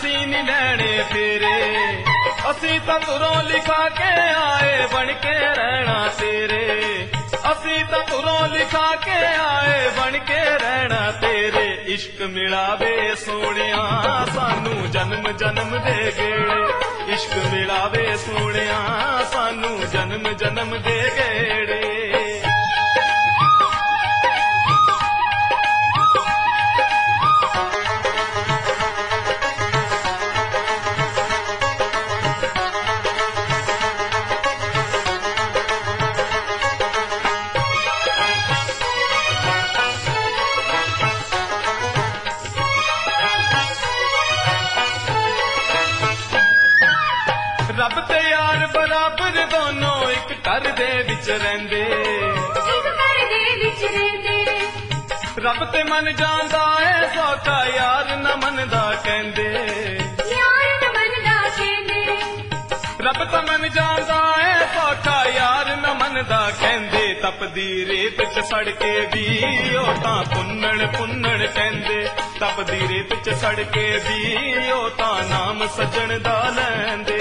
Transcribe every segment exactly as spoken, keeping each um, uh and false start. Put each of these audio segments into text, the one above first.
असी नी लैणे फेरे, असी तां तुरों लिखा के आए बन के रहना तेरे, असी तां तुरों लिखा के आए बन के रहना तेरे। इश्क मिलावे सोनिया सानू जन्म जन्म दे गेड़े, इश्क मिलावे सोनिया सानू जन्म जन्म दे गेड़े। रब ते यार बराबर दोनों एक घर दे विच रहिंदे, एक घर दे विच रहिंदे। रब ते मन जांदा है सौखा यार न मनदा कहंदे, यार न मनदा कहंदे। रब ते मन जांदा है सौखा यार न मनदा कहंदे। तपदी रेत च सड़ के भी ओ तां पुन्नण पुन्नण कहंदे, तपदी रेत च सड़ के भी ओ तां नाम सजण दा लैंदे।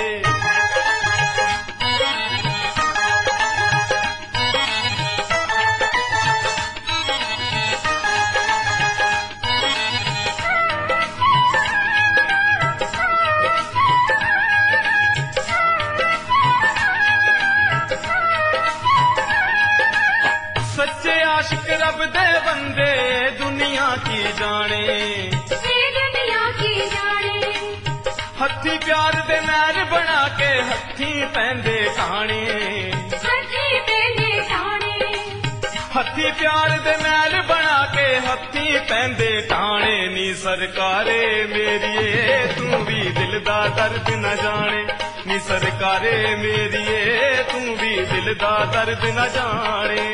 सच्चे आशिक रब दे बंदे दुनिया की जाने, दुनिया की जाने। हथी प्यार दे मैर बना के हथी पैंदे ठाणे, हथी पैंदे ठाणे। हथी प्यार दे मैर बना के हथी पैंदे ठाणे। नी सरकारे मेरिए तू भी दिल दा दर्द न जाने, नी सरकारे मेरिए तू भी दिल दा दर्द न जाने।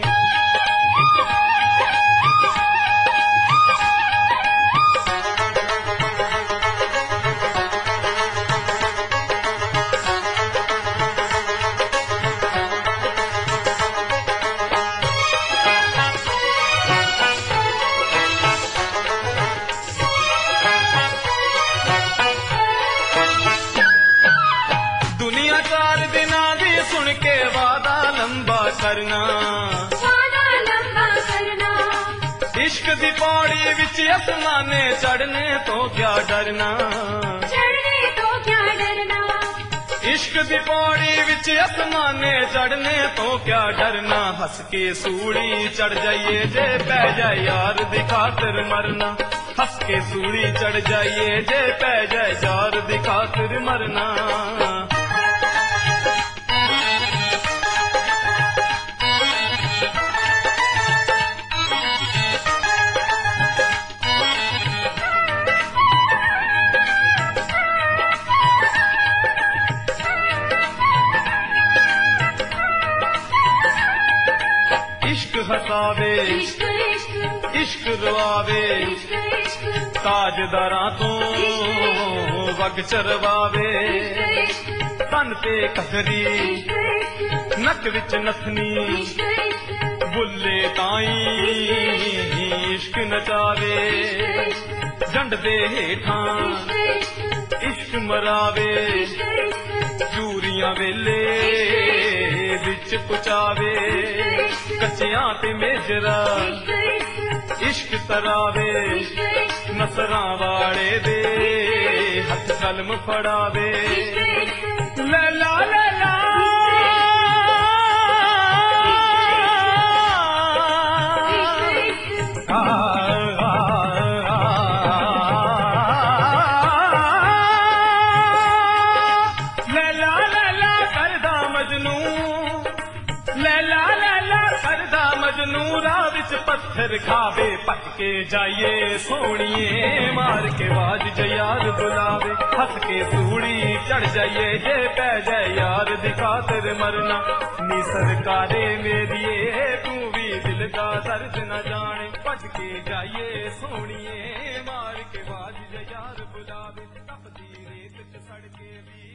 चार दिना दी सुन के वादा लंबा करना, वादा लंबा करना। इश्क दी पौड़ी विच आसमाने चढ़ने तो क्या डरना, चढ़ने तो क्या डरना। इश्क दी पौड़ी विच आसमाने चढ़ने तो क्या डरना। हंस के सूली चढ़ जाइए जे पै जाए यार दी खातिर मरना, हंस के सूली चढ़ जाइए जे पै जाए यार दी खातिर मरना। इश्क हसावे, इश्क इश्क इश्क रुआवे, इश्क इश्क ताजदारां तो वग चरवावे। तन ते ककरी नक विच नथनी, बुल्ले ताई इश्क नचावे। जंड दे हेठां इश्क मरावे, चूरियां वेले विच पुचावे। कच्चियां ते मेजरा इश्क तरावे, नसरां वाले दे हथ कलम फड़ावे। लैला लैला लैला लैला करदा मजनू राह विच पत्थर खावे। पटके जाइए सोनिए मार के बाज जे यार बुलावे। हंस के सूली चढ़ जाइए जे पै जाए यार दी खातिर मरना। नी सरकारे मेरिए तू भी दिल दा दर्द न जाने। पटके जाइए सोनिए मार के बाज जे यार बुलावे। तपदी रेत च सड़ के भी